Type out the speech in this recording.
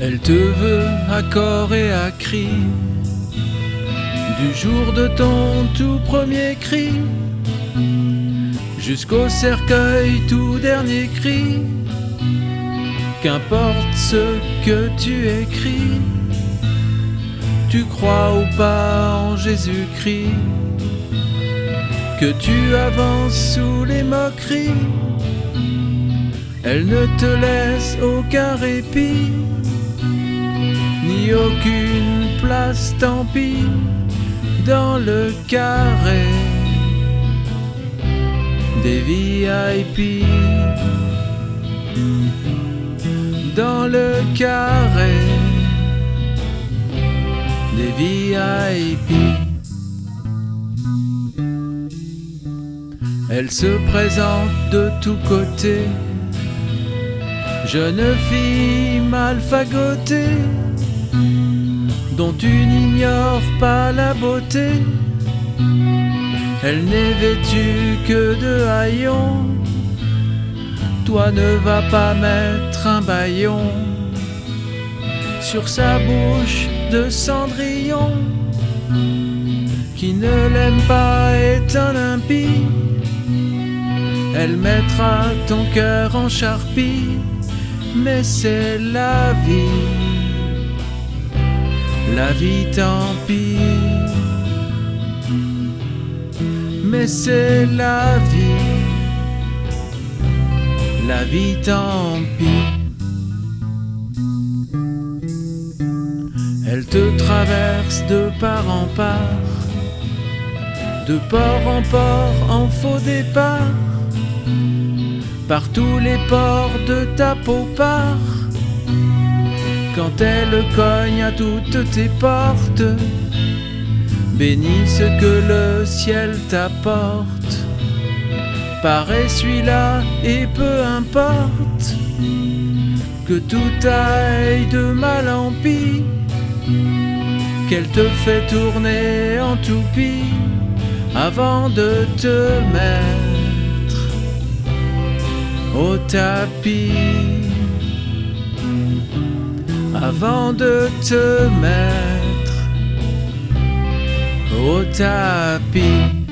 Elle te veut à corps et à cri, du jour de ton tout premier cri jusqu'au cercueil tout dernier cri. Qu'importe ce que tu écris, tu crois ou pas en Jésus-Christ, que tu avances sous les moqueries, elle ne te laisse aucun répit, ni aucune place, tant pis, dans le carré des VIP. Dans le carré des VIP. Elle se présente de tous côtés, jeune fille mal fagotée, dont tu n'ignores pas la beauté. Elle n'est vêtue que de haillons, toi ne vas pas mettre un bâillon sur sa bouche de cendrillon. Qui ne l'aime pas est un impie, elle mettra ton cœur en charpie. Mais c'est la vie tant pis. Mais c'est la vie tant pis. Elle te traverse de part en part, de port en port en faux départ, par tous les ports de ta peau part. Quand elle cogne à toutes tes portes, bénis ce que le ciel t'apporte. Par essuie-la et peu importe que tout aille de mal en pis, qu'elle te fait tourner en toupie avant de te mettre au tapis. Avant de te mettre au tapis.